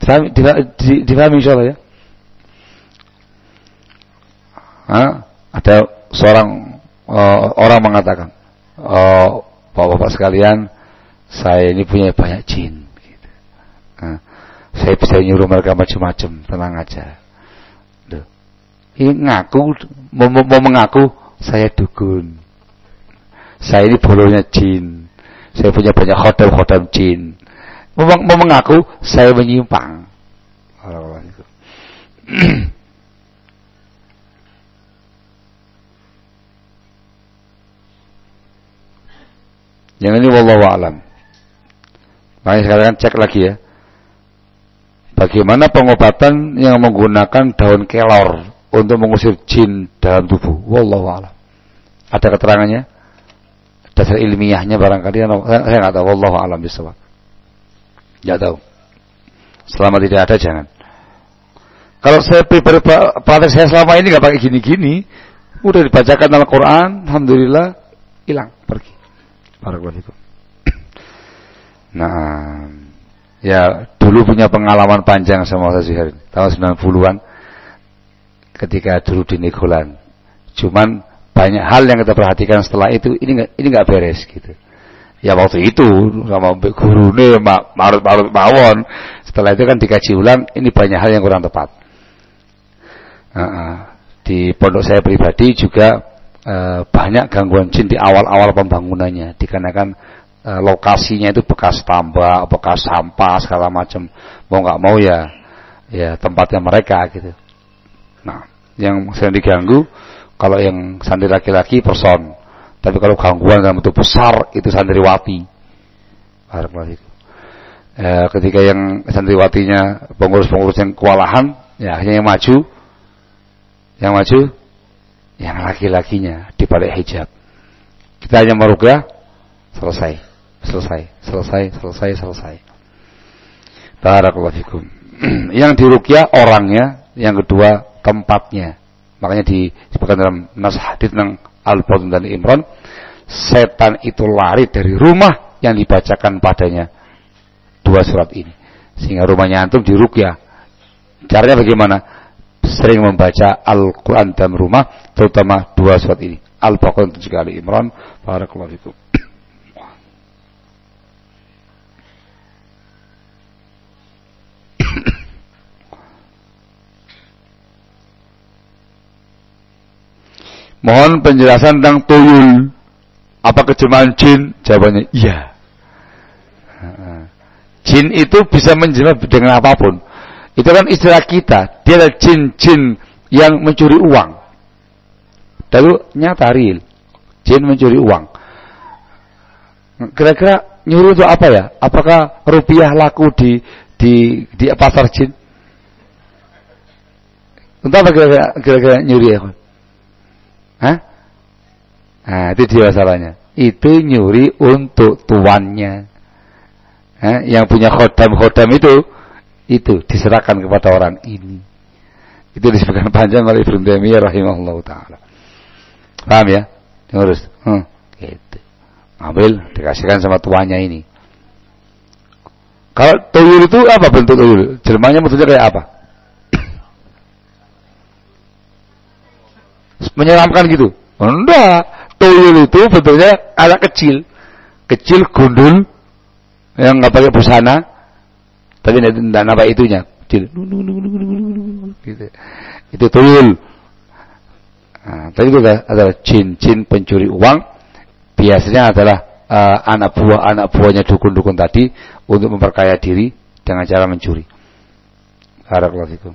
Difahami insyaallah ya. Ada seorang orang mengatakan, bapak-bapak sekalian, saya ini punya banyak jin. Gitu. Saya bisa nyuruh mereka macam-macam, tenang aja. Ini mau mengaku saya dukun. Saya ini bolonya jin. Saya punya banyak khodam jin. Mau mengaku saya menyimpang. Yang ini wallahu a'lam. Makanya sekarang cek lagi ya. Bagaimana pengobatan yang menggunakan daun kelor untuk mengusir jin dalam tubuh? Wallahu a'lam. Ada keterangannya? Dasar ilmiahnya barangkali saya nggak tahu. Wallahu a'lam bishawab. Nggak tahu. Selama tidak ada jangan. Kalau saya pribadi praktek saya selama ini nggak pakai gini-gini, udah dibacakan Al-Quran, alhamdulillah hilang pergi. Barakallahu. Nah, ya dulu punya pengalaman panjang sama Ustaz Zuhair tahun 90-an ketika dulu di Negolan. Cuman banyak hal yang kita perhatikan setelah itu ini nggak beres gitu. Ya waktu itu sama gurune marut mawon. Setelah itu kan dikaji ulang, ini banyak hal yang kurang tepat. Di pondok saya pribadi juga banyak gangguan jin di awal-awal pembangunannya, dikarenakan lokasinya itu bekas tambak, bekas sampah segala macam. Mau nggak mau ya tempatnya mereka gitu. Nah, yang sering diganggu kalau yang santri laki-laki person, tapi kalau gangguan dalam bentuk besar itu santriwati. Ketika yang santriwatinya pengurus-pengurus yang kewalahan, ya akhirnya yang maju yang laki-lakinya di balik hijab. Kita hanya meruqyah, selesai. Barakallahu fikum. Yang diruqyah orangnya, yang kedua tempatnya. Makanya disebutkan dalam nas hadits tentang Al-Batun dan Imran, setan itu lari dari rumah yang dibacakan padanya 2 surat ini. Sehingga rumahnya antum diruqyah. Caranya bagaimana? Sering membaca Al-Quran dalam rumah, terutama 2 surat ini, Al-Baqarah dan juga Ali Imran. Barakallahu fikum. Mohon penjelasan tentang tuyul. Apa terjemahan jin? Jawabannya iya. Jin itu bisa menjelma dengan apapun. Itu kan istilah kita. Dia adalah jin-jin yang mencuri uang. Lalu nyata real. Jin mencuri uang. Kira-kira nyuri itu apa ya? Apakah rupiah laku di pasar jin? Untuk apa kira-kira nyuri ya? Hah? Nah, itu dia masalahnya. Itu nyuri untuk tuannya. Yang punya khodam itu diserahkan kepada orang ini. Itu disebutkan panjang oleh Ibnu Taimiyah rahimahullahu taala. Paham ya? Ngurus. Gitu. Ambil dikasihkan sama tuannya ini. Kalau tuyul itu apa bentuk tuyul? Jelmanya bentuknya kayak apa? Menyeramkan gitu. Enggak. Tuyul itu bentuknya anak kecil gundul yang nggak pakai busana, tapi tidak nampak itunya kecil. Gitu. Itu tuyul. Nah, tadi itu adalah jin pencuri uang. Biasanya adalah anak buahnya dukun-dukun tadi untuk memperkaya diri dengan cara mencuri. Barakallahu fikum.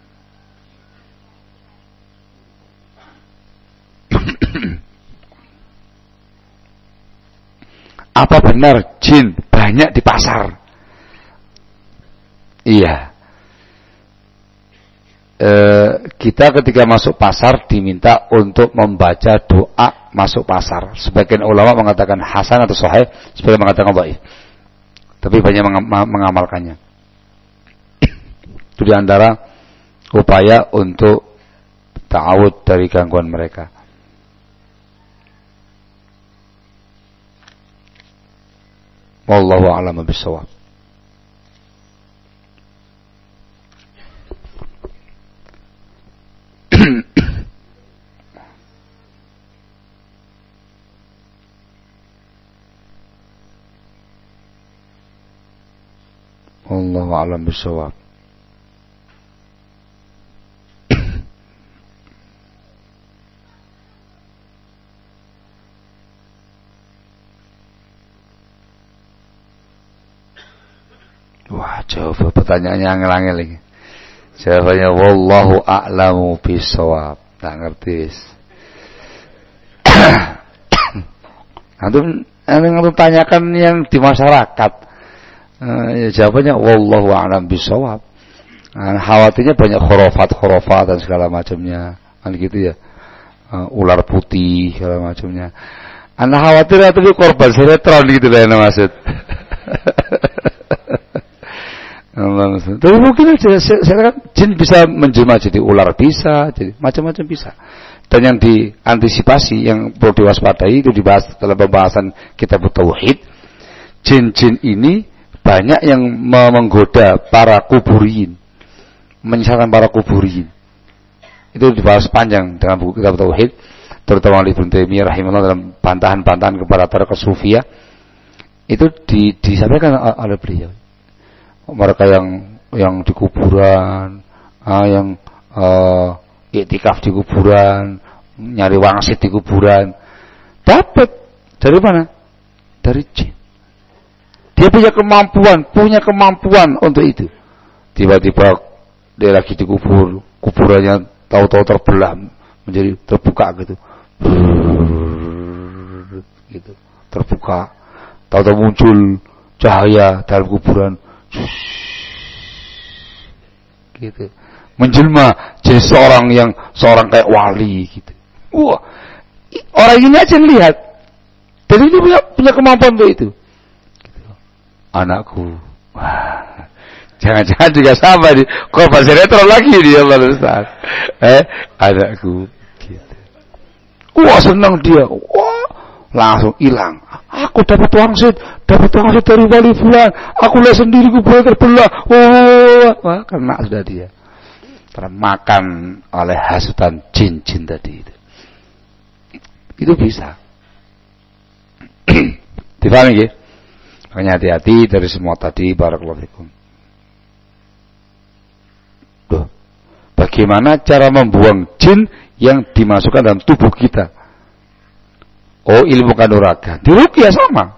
Apa benar jin banyak di pasar? Iya. Kita ketika masuk pasar diminta untuk membaca doa masuk pasar. Sebagian ulama mengatakan hasan atau sahih, sebagian mengatakan dhaif. Tapi banyak mengamalkannya. Itu diantara upaya untuk ta'awud dari gangguan mereka. Wallahu a'lam bishawab. Wallahu a'lam bishawab. Wah, jawab pertanyaannya angel-angel lagi. Jawabannya wallahu a'lamu bishawab. Tak ngerti. Antum tanyakan yang di masyarakat. Jawabannya wallahu a'lam bishawab. Khawatirnya banyak khurafat dan segala macamnya. Kan gitu ya. Ular putih segala macamnya. Anda khawatir atau korban sinetron gitu lah yang maksud. Tapi mungkin aja saya kan jin bisa menjelma jadi ular, bisa jadi macam-macam bisa. Dan yang diantisipasi yang perlu diwaspadai itu dibahas dalam pembahasan kitab tauhid. Jin-jin ini banyak yang menggoda para kuburin, menyesatkan para kuburin. Itu dibahas panjang dalam buku kitab tauhid, terutama oleh Ibnu Taimiyah rahimahullah dalam bantahan-bantahan kepada tarekat sufiyah. Itu disampaikan oleh beliau. Mereka yang di kuburan, yang iktikaf di kuburan, nyari wangsit di kuburan, dapat dari mana? Dari jin. Dia punya kemampuan untuk itu. Tiba-tiba dia lagi di kuburannya tahu-tahu terbelah menjadi terbuka gitu. Gitu, terbuka. Tahu-tahu muncul cahaya dalam kuburan. Gitu, menjelma jadi seorang kayak wali gitu. Wah, orang ini aja lihat, jadi dia punya kemampuan untuk itu. Gitu. Anakku, wah, jangan-jangan juga sama di korban sinetron lagi dia Ustaz. Anakku, gitu. Wah, senang dia, wah, langsung hilang. Aku dapat wangsit dari wali fulan. Aku lihat sendiri kuburan terbelah. Wah, kena sudah dia. Termakan oleh hasutan jin-jin tadi itu. Itu bisa. Dipahami ya? Makanya hati-hati dari semua tadi. Barakallahu fikum. Bagaimana cara membuang jin yang dimasukkan dalam tubuh kita? Oh, ilmu kanuragan. Di ruqyah sama.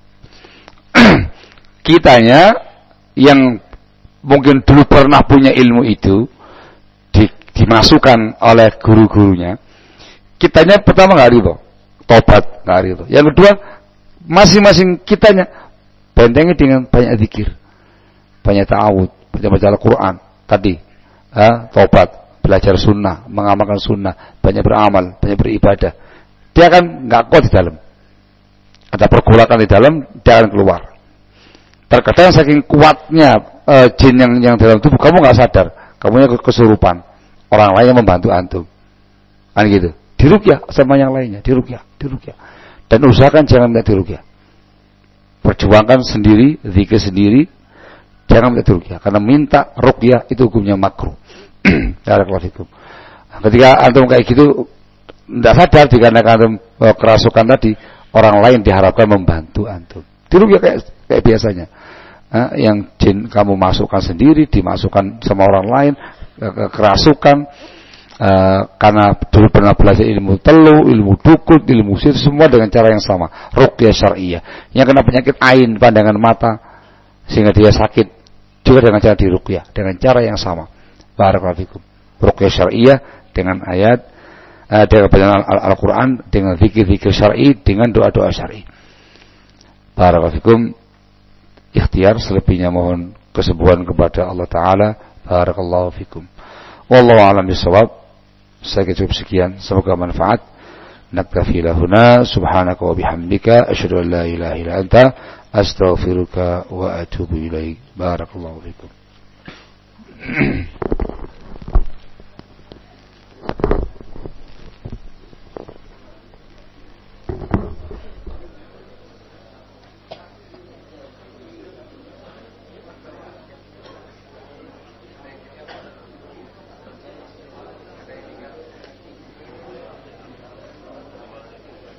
Kitanya yang mungkin dulu pernah punya ilmu itu dimasukkan oleh guru-gurunya. Kitanya pertama enggak ridho, tobat enggak ridho. Yang kedua, masing-masing kitanya bentengi dengan banyak zikir, banyak ta'awud, baca Al-Qur'an tadi, tobat, belajar sunnah, mengamalkan sunnah, banyak beramal, banyak beribadah. Dia akan nggak kuat di dalam. Ada pergolakan di dalam, dia akan keluar. Terkadang saking kuatnya jin yang dalam tubuh, kamu nggak sadar, kamunya kesurupan. Orang lain yang membantu antum. Kan gitu. Diruqyah sama yang lainnya, diruqyah. Dan usahakan jangan minta diruqyah. Perjuangkan sendiri, zikir sendiri, jangan minta diruqyah. Karena minta ruqyah itu hukumnya makruh. Ketika antum kayak gitu, tidak sadar dikarenakan antum kerasukan tadi, orang lain diharapkan membantu antum. Diruqyah kayak biasanya. Yang jin kamu masukkan sendiri, dimasukkan sama orang lain, kerasukan, karena dulu pernah belajar ilmu telu, ilmu dukun, ilmu sihir, semua dengan cara yang sama, ruqyah syar'iyah. Yang kena penyakit ain, pandangan mata, sehingga dia sakit, juga dengan cara diruqyah, dengan cara yang sama. Barakallahu fikum. Ruqyah syar'iyah dengan ayat, dengan bacaan Al-Quran, dengan zikir-zikir syar'i, dengan doa-doa syar'i. Barakallahu fikum. Ikhtiar, selebihnya mohon kesembuhan kepada Allah Ta'ala. Barakallahu fikum. Wallahu a'lam bishawab. Saya cukup sekian, semoga manfaat. Naktafi lahuna, subhanaka wa bihamdika, asyhadu an la ilaha illa anta, astaghfiruka wa atubu ilaik. Barakallahu fikum.